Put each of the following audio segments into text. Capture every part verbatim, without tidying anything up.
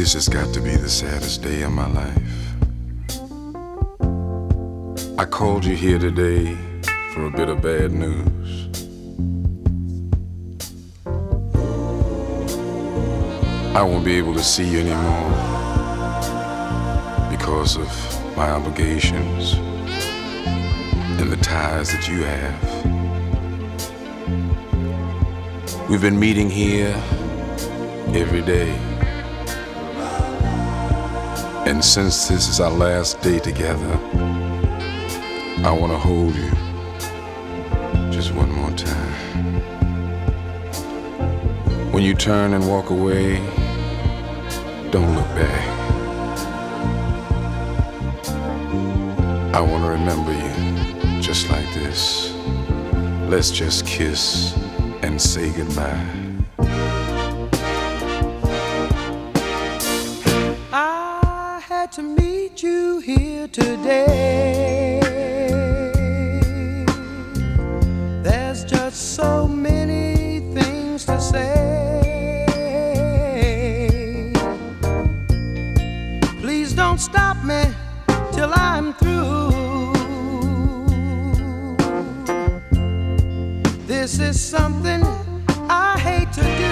This has got to be the saddest day of my life. I called you here today for a bit of bad news. I won't be able to see you anymore because of my obligations and the ties that you have. We've been meeting here every day. And since this is our last day together, I want to hold you just one more time. When you turn and walk away, don't look back. I want to remember you just like this. Let's just kiss and say goodbye. I had to meet you here today. There's just so many things to say. Please don't stop me till I'm through. This is something I hate to do.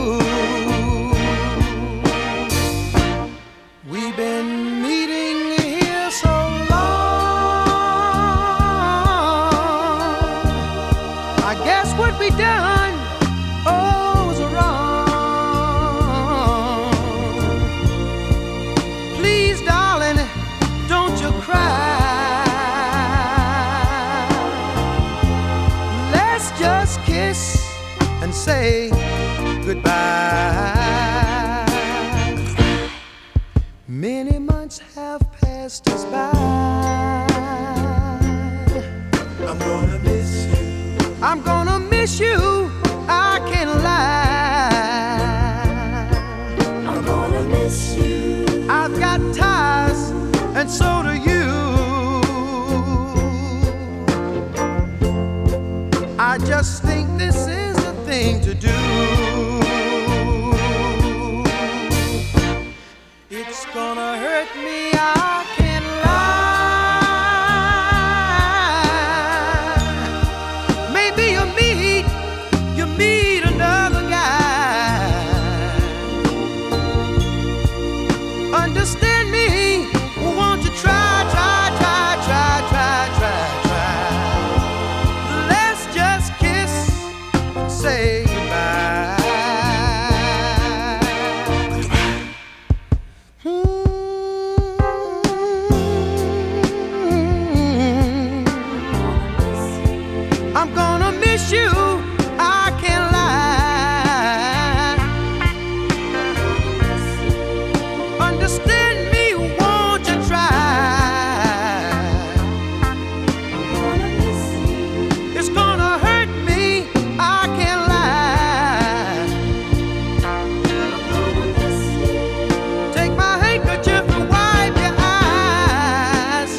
We've been meeting here so long. I guess what we done, oh, was wrong. Please, darling, don't you cry. Let's just kiss and say goodbye. Many months have passed us by. I'm gonna miss you. I'm gonna miss you. I can't lie. I'm gonna miss you. I've got ties, and so do you. I just think this is the thing to do. It's gonna hurt me, I can't lie. Maybe you meet, you meet another guy. Understand me, won't you try, try, try, try, try, try, try. Let's just kiss and say goodbye. I'm gonna miss you, I can't lie. Understand me, won't you try? It's gonna hurt me, I can't lie. Take my handkerchief and wipe your eyes.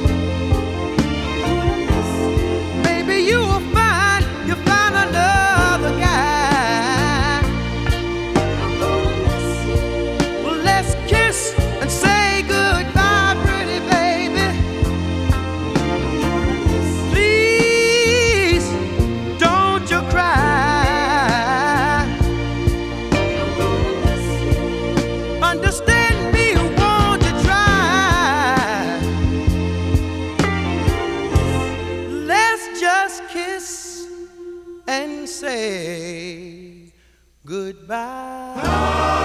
Maybe you will find, you find another guy. Well, let's kiss and say goodbye, pretty baby. Please, don't you cry. Understand me, won't you try? Let's just kiss and say goodbye.